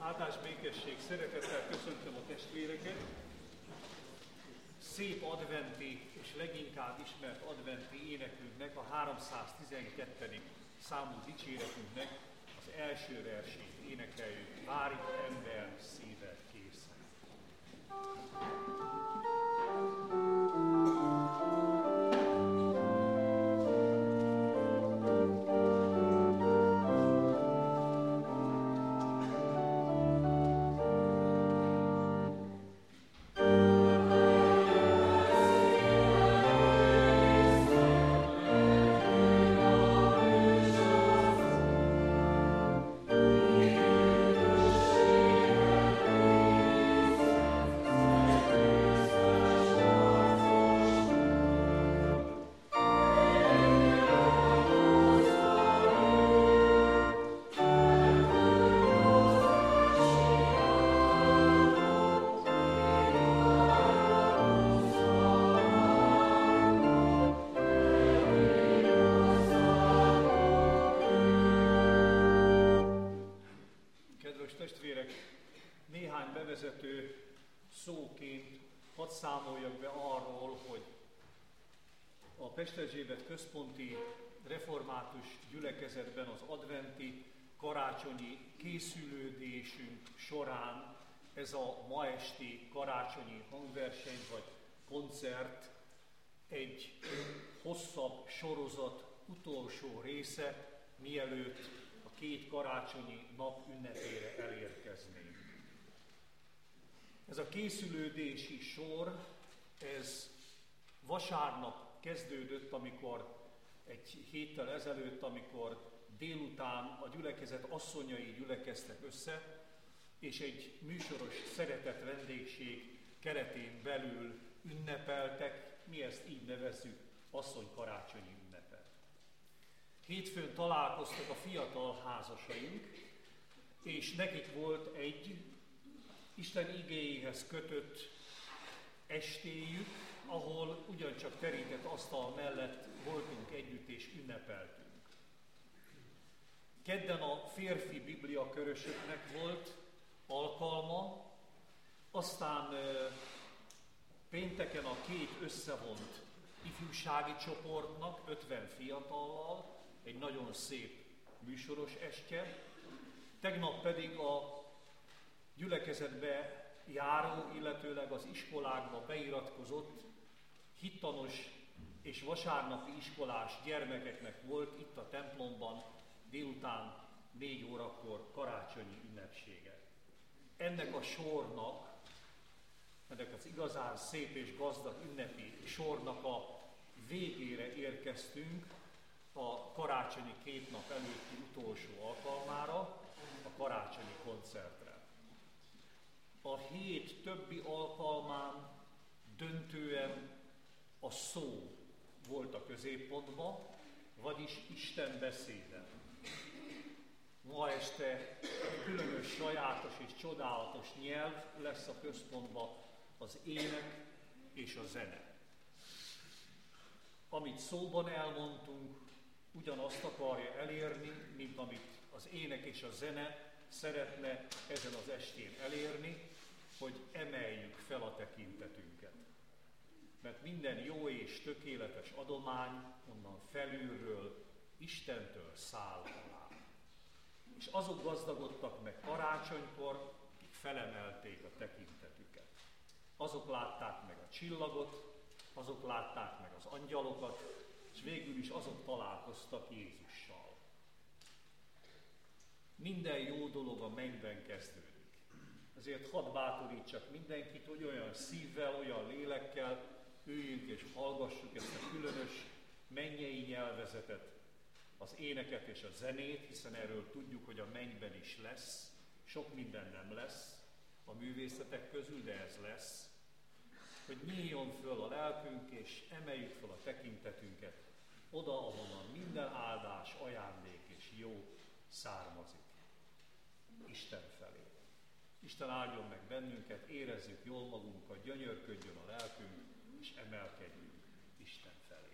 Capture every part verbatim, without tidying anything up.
Áldás békesség, szeretettel köszöntöm a testvéreket. Szép adventi és leginkább ismert adventi énekünknek, a háromszáztizenkettedik számú dicséretünknek az első versét énekeljük. Várj ember szíve készen. Néhány bevezető szóként hadd számoljak be arról, hogy a Pesterzsébet központi református gyülekezetben az adventi karácsonyi készülődésünk során ez a ma esti karácsonyi hangverseny vagy koncert egy hosszabb sorozat utolsó része, mielőtt a két karácsonyi nap ünnepére elérkeznénk. Ez a készülődési sor, ez vasárnap kezdődött, amikor egy héttel ezelőtt, amikor délután a gyülekezet asszonyai gyülekeztek össze, és egy műsoros szeretett vendégség keretén belül ünnepeltek, mi ezt így nevezzük, asszony karácsonyi ünnepet. Hétfőn találkoztak a fiatal házasaink, és nekik volt egy Isten igéjéhez kötött estéjük, ahol ugyancsak terített asztal mellett voltunk együtt és ünnepeltünk. Kedden a férfi bibliakörösöknek volt alkalma, aztán pénteken a két összevont ifjúsági csoportnak, ötven fiatallal, egy nagyon szép műsoros estje, tegnap pedig a gyülekezetbe járó, illetőleg az iskolákba beiratkozott hittanos és vasárnapi iskolás gyermekeknek volt itt a templomban délután négy órakor karácsonyi ünnepsége. Ennek a sornak, ennek az igazán szép és gazdag ünnepi sornak a végére érkeztünk a karácsonyi két nap előtti utolsó alkalmára, a karácsonyi koncertre. A hét többi alkalmán döntően a szó volt a középpontban, vagyis Isten beszéde. Ma este különös, sajátos és csodálatos nyelv lesz a központban, az ének és a zene. Amit szóban elmondtunk, ugyanazt akarja elérni, mint amit az ének és a zene szeretne ezen az estén elérni, hogy emeljük fel a tekintetünket. Mert minden jó és tökéletes adomány onnan felülről, Istentől száll alá. És azok gazdagodtak meg karácsonykor, akik felemelték a tekintetüket. Azok látták meg a csillagot, azok látták meg az angyalokat, és végül is azok találkoztak Jézussal. Minden jó dolog a mennyben kezdődik. Ezért hadd bátorítsak mindenkit, hogy olyan szívvel, olyan lélekkel üljünk és hallgassuk ezt a különös mennyei nyelvezetet, az éneket és a zenét, hiszen erről tudjuk, hogy a mennyben is lesz. Sok minden nem lesz a művészetek közül, de ez lesz. Hogy nyíljon föl a lelkünk és emeljük föl a tekintetünket oda, ahonnan minden áldás, ajándék és jó származik. Isten felé. Isten áldjon meg bennünket, érezzük jól magunkat, gyönyörködjön a lelkünk, és emelkedjünk Isten felé.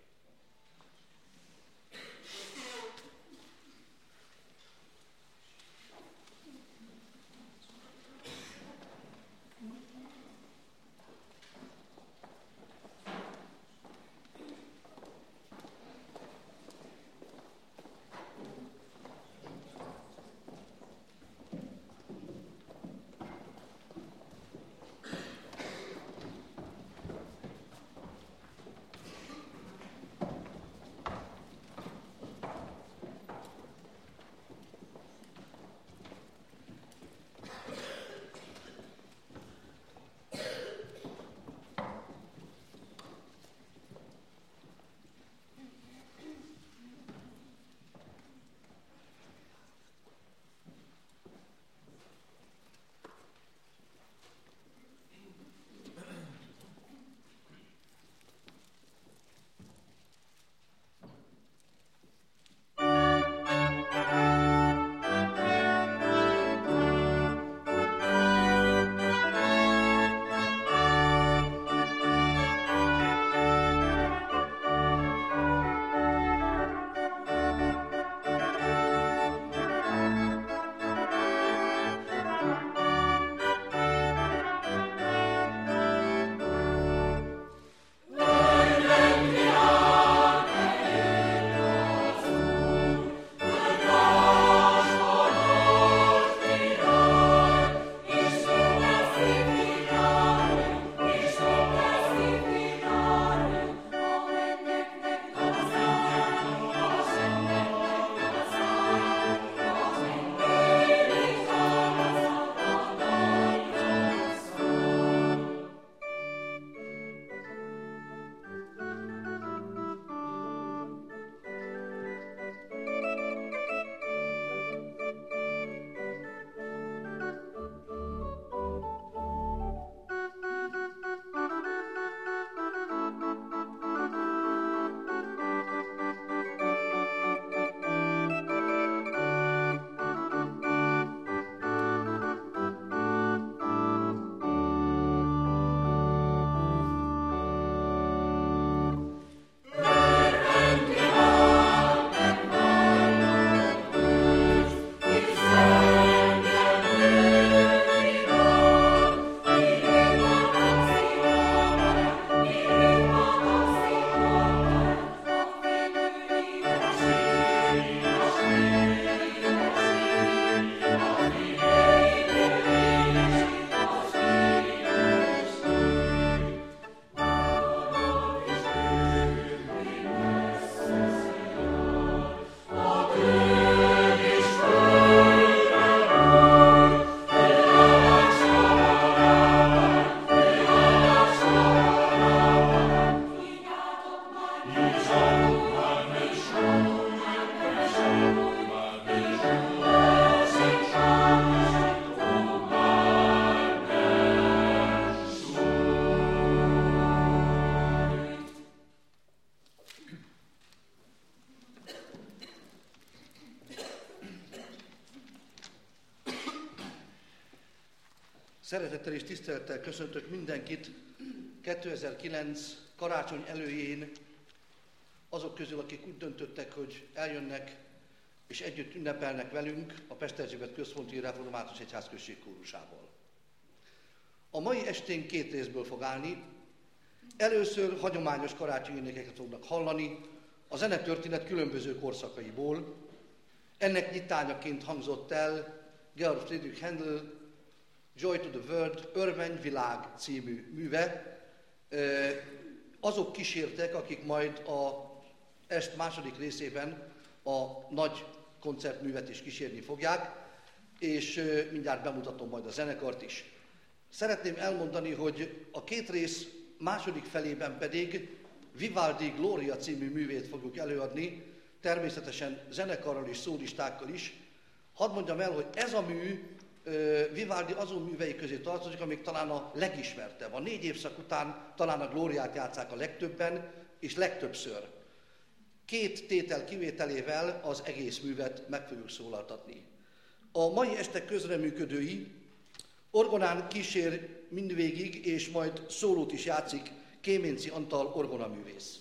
Szeretettel és tisztelettel köszöntök mindenkit kétezer-kilenc karácsony előjén, azok közül, akik úgy döntöttek, hogy eljönnek és együtt ünnepelnek velünk a Pesterzsébet Központi Református Egyházközség kórusából. A mai estén két részből fog állni. Először hagyományos karácsonyi énekeket fognak hallani a zenetörténet különböző korszakaiból. Ennek nyitányaként hangzott el Georg Friedrich Händel Joy to the World, Örvendvilág című műve. Azok kísértek, akik majd a est második részében a nagy koncertművet is kísérni fogják, és mindjárt bemutatom majd a zenekart is. Szeretném elmondani, hogy a két rész második felében pedig Vivaldi Gloria című művét fogjuk előadni, természetesen zenekarral és szólistákkal is. Hadd mondjam el, hogy ez a mű Vivaldi azon művei közé tartozik, amik talán a legismertebb. A négy évszak után talán a Glóriát játsszák a legtöbben és legtöbbször. Két tétel kivételével az egész művet meg fogjuk szólaltatni. A mai este közreműködői orgonán kísér mindvégig, és majd szólót is játszik Kéménci Antal orgonaművész.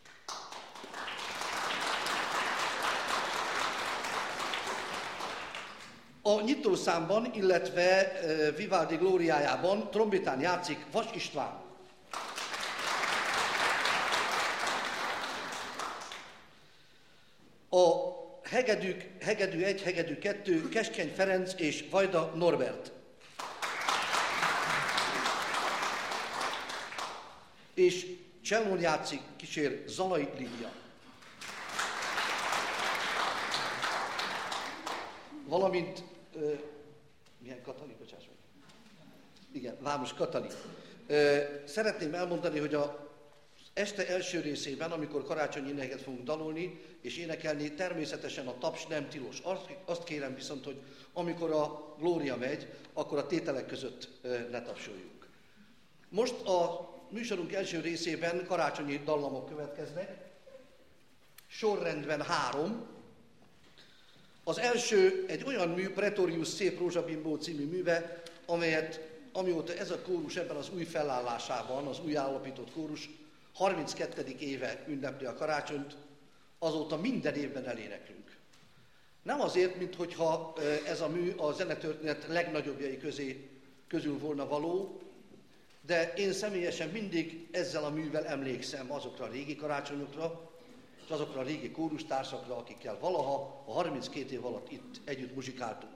A nyitószámban, illetve Vivaldi Glóriájában trombitán játszik Vas István. A hegedűk, hegedű egy, hegedű kettő, Keskeny Ferenc és Vajda Norbert. És csellón játszik, kísér Zalai Lídia. Valamint, ö, milyen Katali, bocsáss meg. Igen, Vámos Katali. Ö, szeretném elmondani, hogy a este első részében, amikor karácsonyi éneket fogunk dalolni és énekelni, természetesen a taps nem tilos. Azt, azt kérem viszont, hogy amikor a Glória megy, akkor a tételek között ö, ne tapsoljunk. Most a műsorunk első részében karácsonyi dallamok következnek, sorrendben három. Az első egy olyan mű, Pretorius Szép Rózsabimbó című műve, amelyet amióta ez a kórus ebben az új felállásában, az új állapított kórus harminckettedik éve ünnepli a karácsonyt, azóta minden évben eléneklünk. Nem azért, minthogyha ez a mű a zenetörténet legnagyobbjai közé, közül volna való, de én személyesen mindig ezzel a művel emlékszem azokra a régi karácsonyokra, és azokra a régi kórustársakra, akikkel valaha a harminckét év alatt itt együtt muzsikáltunk.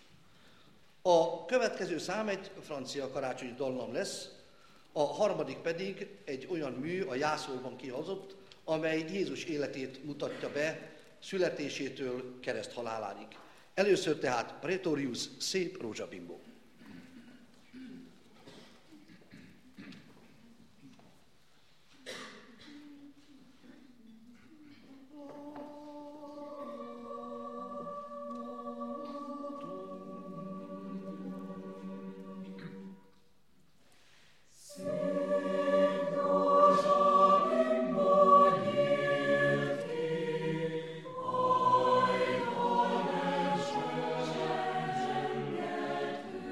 A következő szám egy francia karácsonyi dallam lesz, a harmadik pedig egy olyan mű, a jászolban kihozott, amely Jézus életét mutatja be születésétől kereszthaláláig. Először tehát Pretorius Szép Rózsabimbó. Thank you.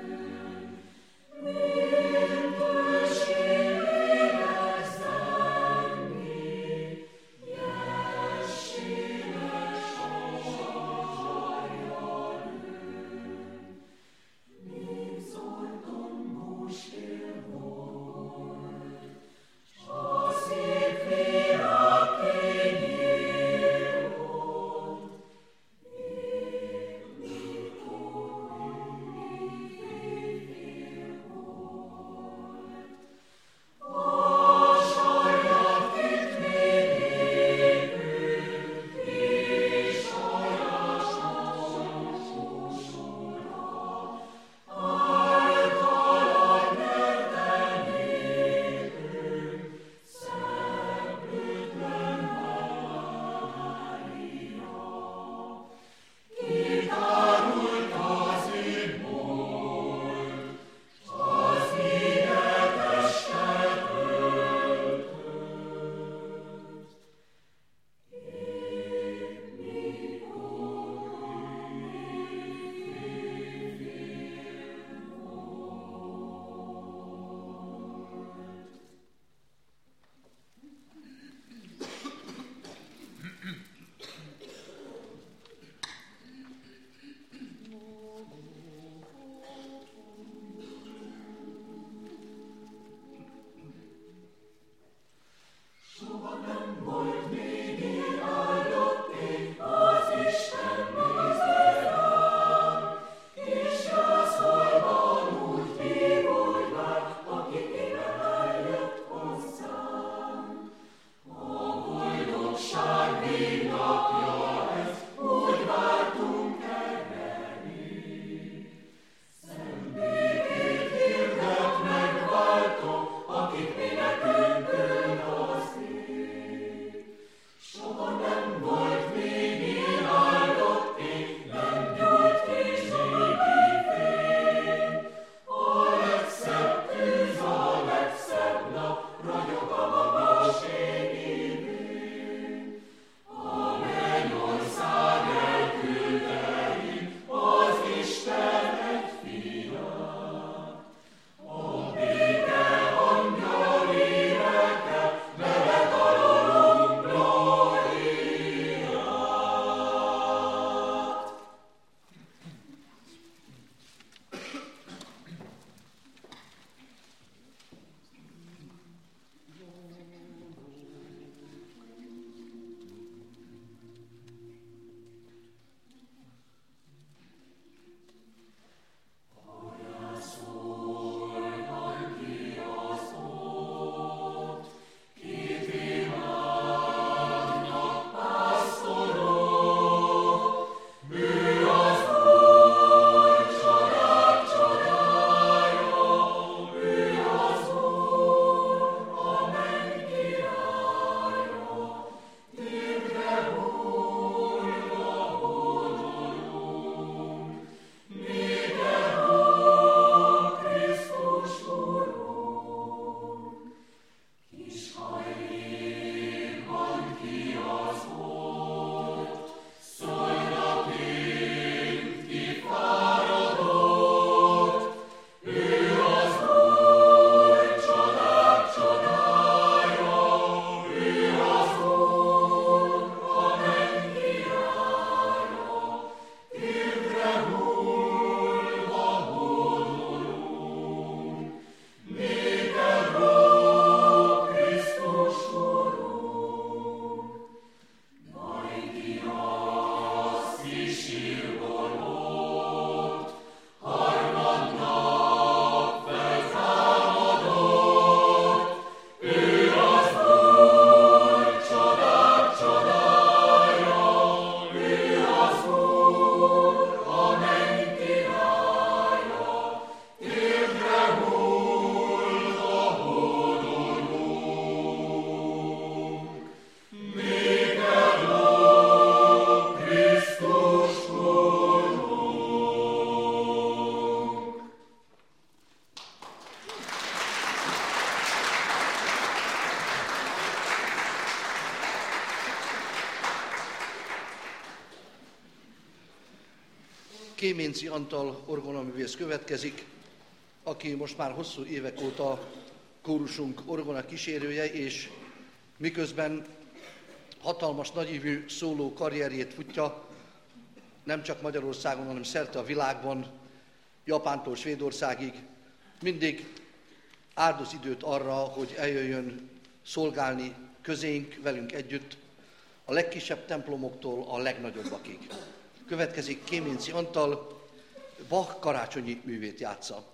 Kéménci Antal orgonaművész következik, aki most már hosszú évek óta kórusunk orgona kísérője, és miközben hatalmas nagyívű szóló karrierjét futja, nem csak Magyarországon, hanem szerte a világban, Japántól Svédországig, mindig áldoz időt arra, hogy eljöjjön szolgálni közénk, velünk együtt, a legkisebb templomoktól a legnagyobbakig. Következik Kéménci Antal, Bach karácsonyi művét játsza.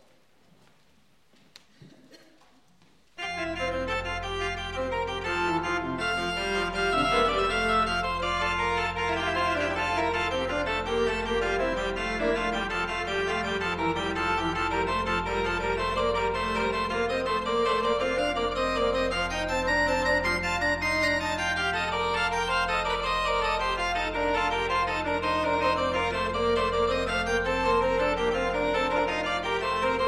Thank you.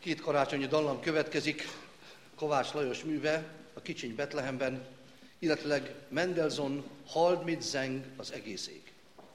Két karácsonyi dallam következik, Kovács Lajos műve, a Kicsiny Betlehemben, illetőleg Mendelssohn Halt mit zeng az egész ég.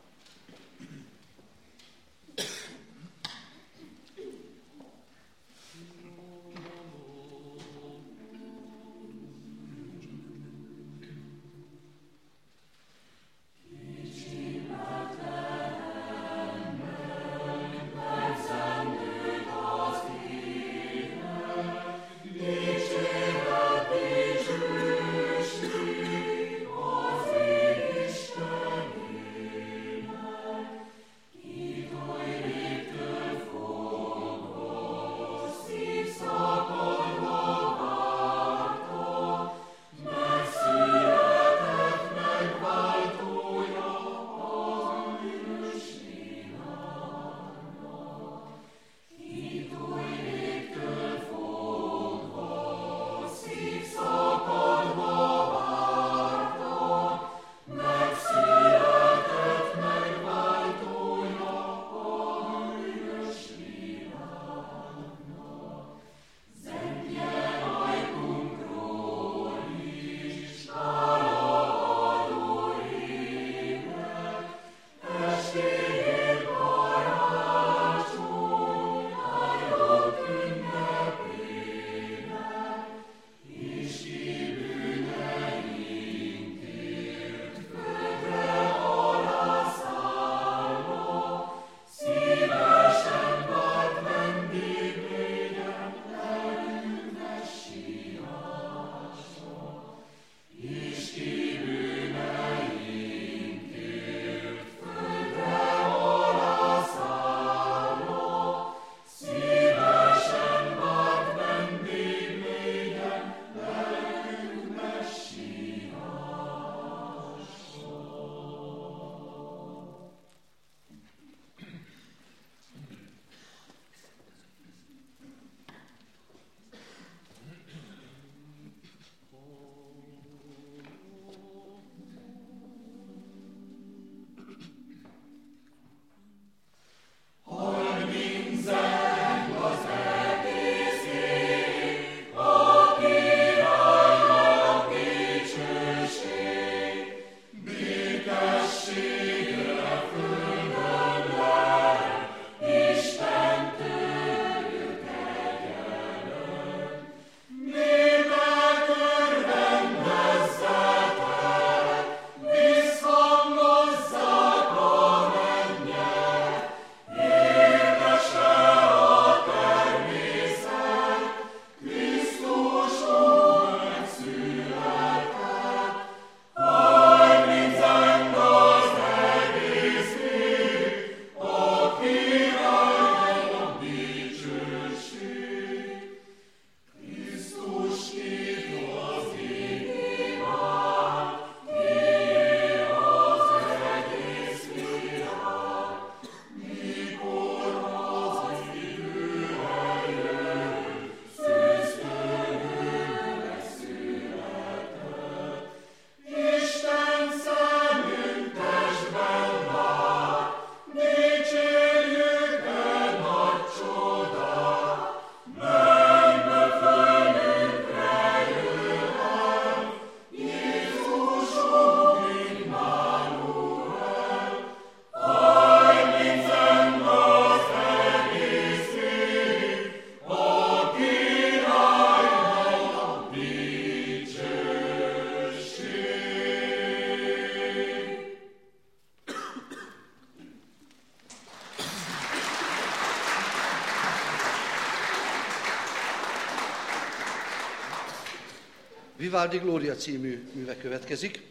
Vivaldi Gloria című műve következik.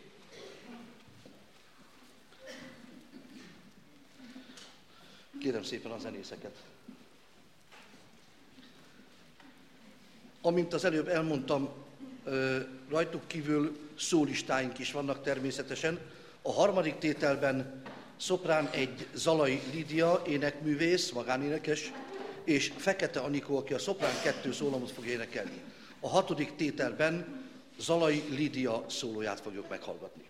Kérem szépen a zenészeket. Amint az előbb elmondtam, rajtuk kívül szólistáink is vannak természetesen. A harmadik tételben szoprán egy Zalai Lídia énekművész, magánénekes, és Fekete Anikó, aki a szoprán kettő szólamot fog énekelni. A hatodik tételben Zalai Lídia szólóját fogjuk meghallgatni.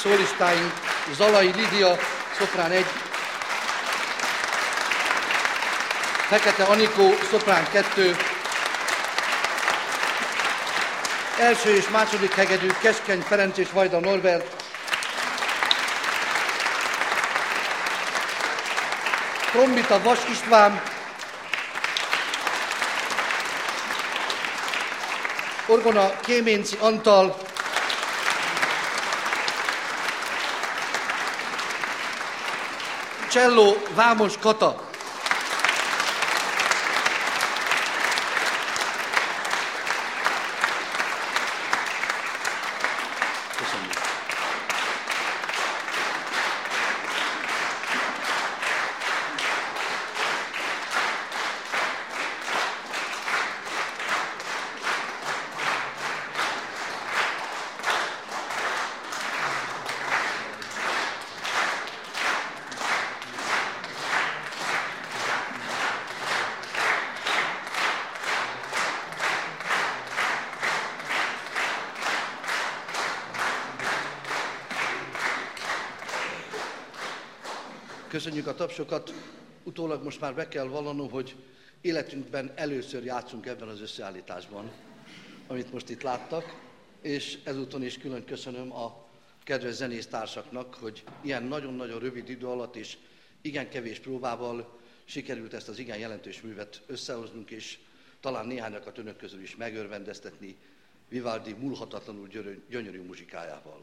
szólistáink: Zalai Lídia, szoprán egy, Fekete Anikó, szoprán kettő, első és második hegedű Keskeny Ferenc és Vajda Norbert, trombita Vas István, orgona Kéménci Antal, cselló Vámos Kata. Köszönjük. Köszönjük a tapsokat, utólag most már be kell vallanom, hogy életünkben először játszunk ebben az összeállításban, amit most itt láttak, és ezúton is külön köszönöm a kedves zenésztársaknak, hogy ilyen nagyon-nagyon rövid idő alatt és igen kevés próbával sikerült ezt az igen jelentős művet összehoznunk, és talán néhányakat önök közül is megörvendeztetni Vivaldi múlhatatlanul gyönyörű muzsikájával.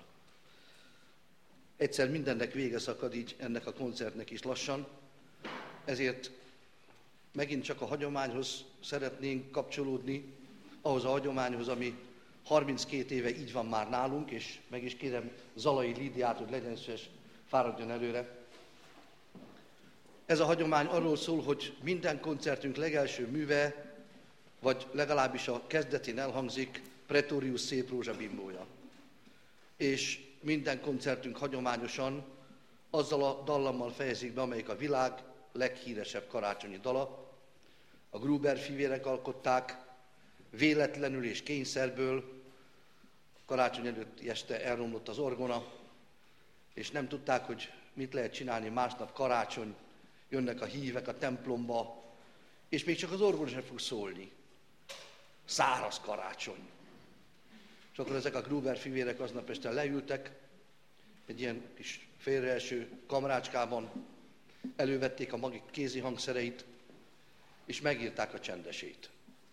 Egyszer mindennek vége szakad, így ennek a koncertnek is lassan, ezért megint csak a hagyományhoz szeretnénk kapcsolódni, ahhoz a hagyományhoz, ami harminckét éve így van már nálunk, és meg is kérem Zalai Lídiát, hogy legyen szíves, fáradjon előre. Ez a hagyomány arról szól, hogy minden koncertünk legelső műve, vagy legalábbis a kezdetén elhangzik Pretorius Szép Rózsa bimbója. És minden koncertünk hagyományosan azzal a dallammal fejezik be, amelyik a világ leghíresebb karácsonyi dala. A Gruber fivérek alkották, véletlenül és kényszerből, karácsony előtti este elromlott az orgona, és nem tudták, hogy mit lehet csinálni másnap karácsony, jönnek a hívek a templomba, és még csak az orgona sem fog szólni. Száraz karácsony. És akkor ezek a Gruber fivérek aznap este leültek, egy ilyen kis félreeső kamrácskában, elővették a magik kézi hangszereit, és megírták a csendesét.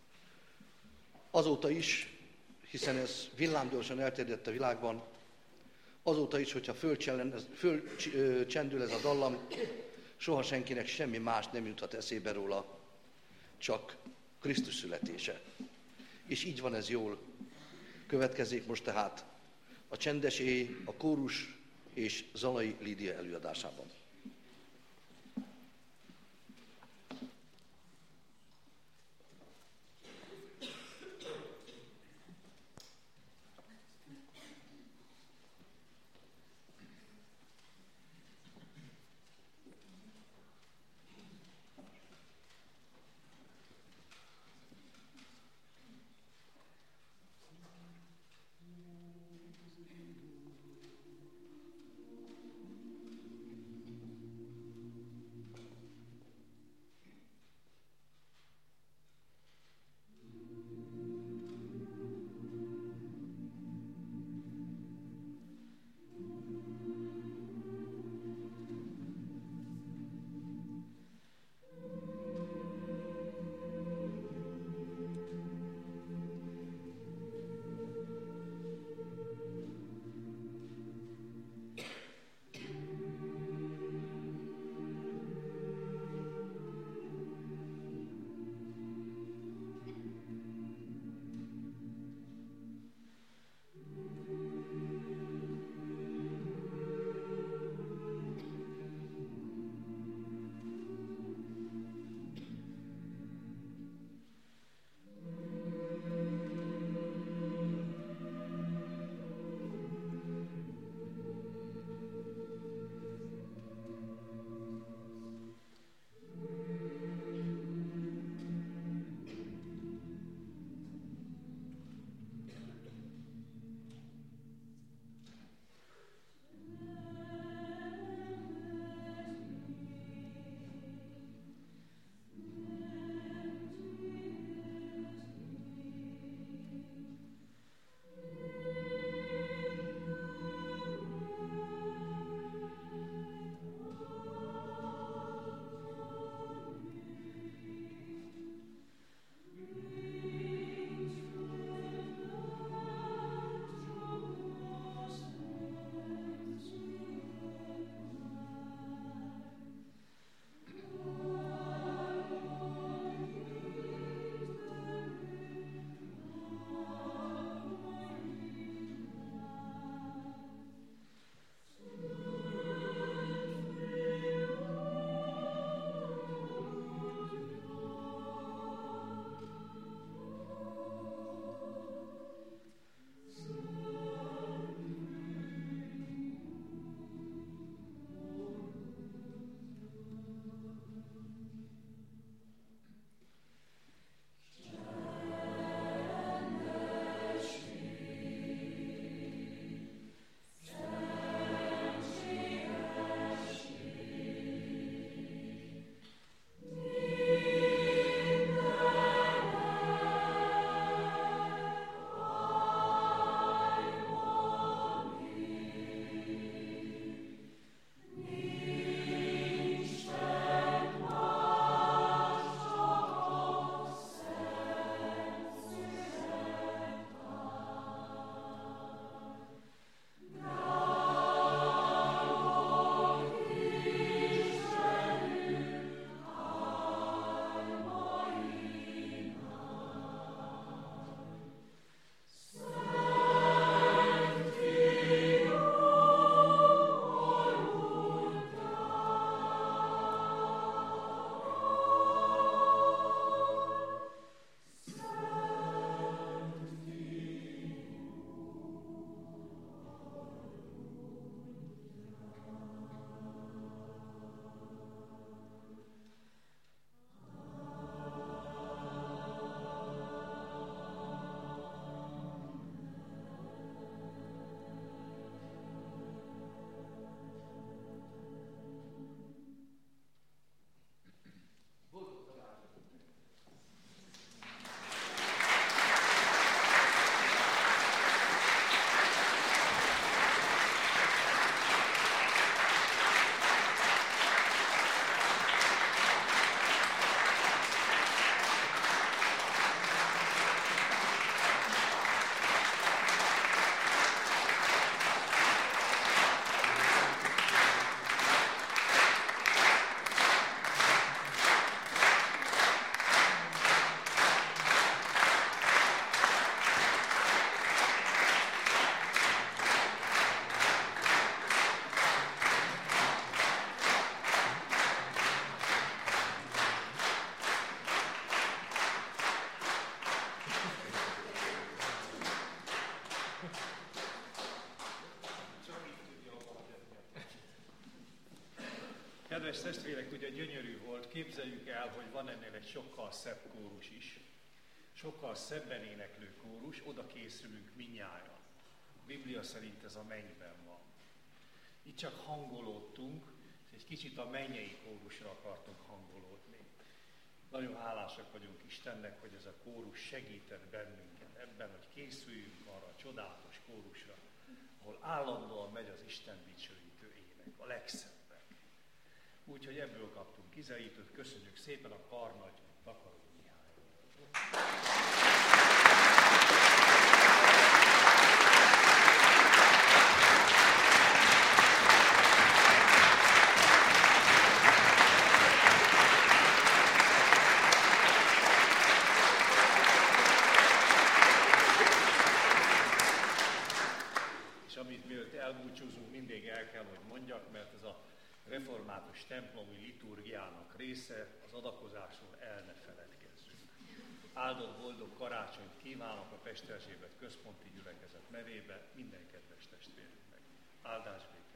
Azóta is, hiszen ez villámgyorsan elterjedt a világban, azóta is, hogyha fölcsendül ez a dallam, soha senkinek semmi más nem juthat eszébe róla, csak Krisztus születése. És így van ez jól. Következzék most tehát a csendes éj, a kórus és Zalai Lídia előadásában. Kedves testvérek, ugye gyönyörű volt, képzeljük el, hogy van ennél egy sokkal szebb kórus is. Sokkal szebben éneklő kórus, oda készülünk mindnyájan. A Biblia szerint ez a mennyben van. Itt csak hangolódtunk, és egy kicsit a mennyei kórusra akartunk hangolódni. Nagyon hálásak vagyunk Istennek, hogy ez a kórus segített bennünket ebben, hogy készüljünk arra a csodálatos kórusra, ahol állandóan megy az Isten dicsőítő ének, a legszebbek. Úgyhogy ebből kaptunk ízelítőt, köszönjük szépen a Karnagy Takaró Mihály. És amit mielőtt elbúcsúzunk, mindig el kell, hogy mondjak, mert ez a református templomi liturgiának része, az adakozásról el ne feledkezzünk. Áldott boldog karácsonyt kívánok a Pest Erzsébet központi gyülekezet nevébe minden kedves testvérünknek. Áldás békesség!